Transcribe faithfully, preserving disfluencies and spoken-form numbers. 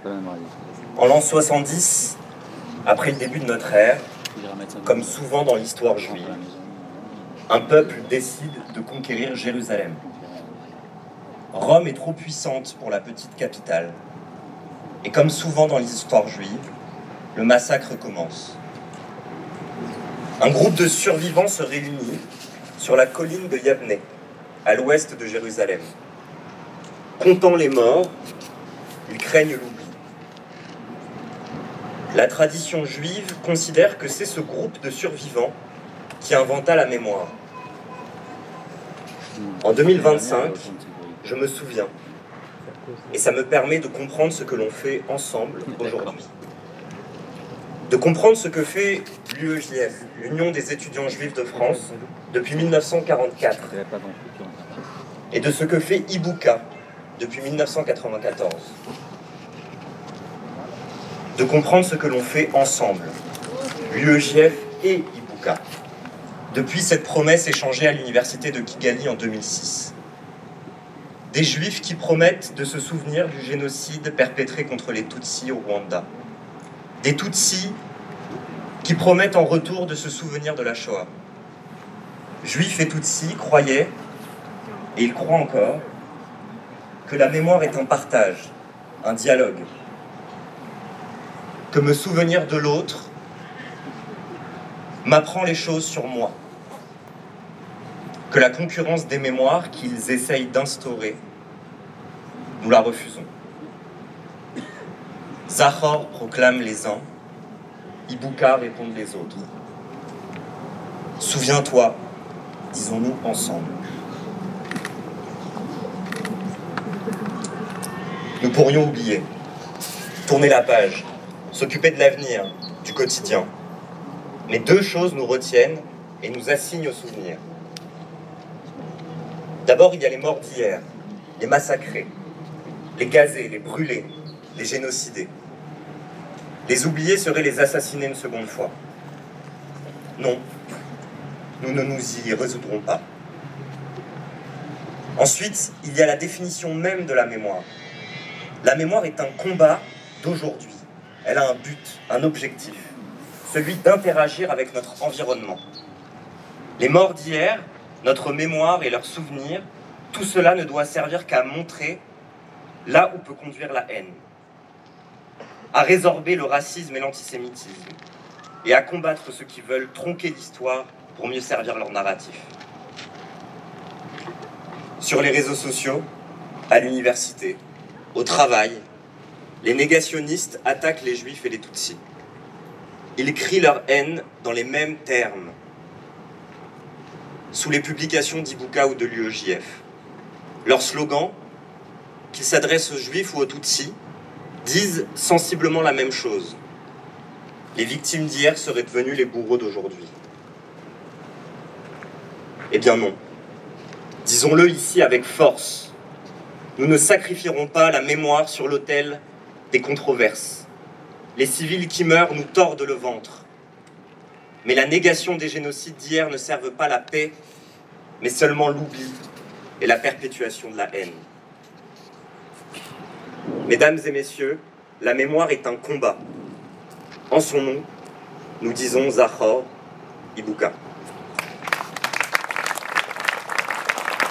En l'an soixante-dix, après le début de notre ère, comme souvent dans l'histoire juive, un peuple décide de conquérir Jérusalem. Rome est trop puissante pour la petite capitale. Et comme souvent dans l'histoire juive, le massacre commence. Un groupe de survivants se réunit sur la colline de Yavne, à l'ouest de Jérusalem. Comptant les morts, ils craignent l'oubli. La tradition juive considère que c'est ce groupe de survivants qui inventa la mémoire. En deux mille vingt-cinq, je me souviens, et ça me permet de comprendre ce que l'on fait ensemble aujourd'hui. De comprendre ce que fait l'U E J F, l'Union des étudiants juifs de France, depuis mille neuf cent quarante-quatre, et de ce que fait Ibuka depuis mille neuf cent quatre-vingt-quatorze. De comprendre ce que l'on fait ensemble, l'U E J F et Ibuka, depuis cette promesse échangée à l'université de Kigali en deux mille six. Des Juifs qui promettent de se souvenir du génocide perpétré contre les Tutsis au Rwanda. Des Tutsis qui promettent en retour de se souvenir de la Shoah. Juifs et Tutsis croyaient, et ils croient encore, que la mémoire est un partage, un dialogue. Que me souvenir de l'autre m'apprend les choses sur moi. Que la concurrence des mémoires qu'ils essayent d'instaurer, nous la refusons. Zachor proclame les uns, Ibuka répondent les autres. Souviens-toi, disons-nous ensemble. Nous pourrions oublier, tourner la page, s'occuper de l'avenir, du quotidien. Mais deux choses nous retiennent et nous assignent au souvenir. D'abord, il y a les morts d'hier, les massacrés, les gazés, les brûlés, les génocidés. Les oublier serait les assassiner une seconde fois. Non, nous ne nous y résoudrons pas. Ensuite, il y a la définition même de la mémoire. La mémoire est un combat d'aujourd'hui. Elle a un but, un objectif, celui d'interagir avec notre environnement. Les morts d'hier, notre mémoire et leurs souvenirs, tout cela ne doit servir qu'à montrer là où peut conduire la haine, à résorber le racisme et l'antisémitisme, et à combattre ceux qui veulent tronquer l'histoire pour mieux servir leur narratif. Sur les réseaux sociaux, à l'université, au travail, les négationnistes attaquent les Juifs et les Tutsis. Ils crient leur haine dans les mêmes termes, sous les publications d'Ibuka ou de l'U E J F. Leurs slogans, qu'ils s'adressent aux Juifs ou aux Tutsis, disent sensiblement la même chose. Les victimes d'hier seraient devenues les bourreaux d'aujourd'hui. Eh bien non. Disons-le ici avec force. Nous ne sacrifierons pas la mémoire sur l'autel des controverses. Les civils qui meurent nous tordent le ventre. Mais la négation des génocides d'hier ne servent pas la paix, mais seulement l'oubli et la perpétuation de la haine. Mesdames et messieurs, la mémoire est un combat. En son nom, nous disons Zachor, Ibuka.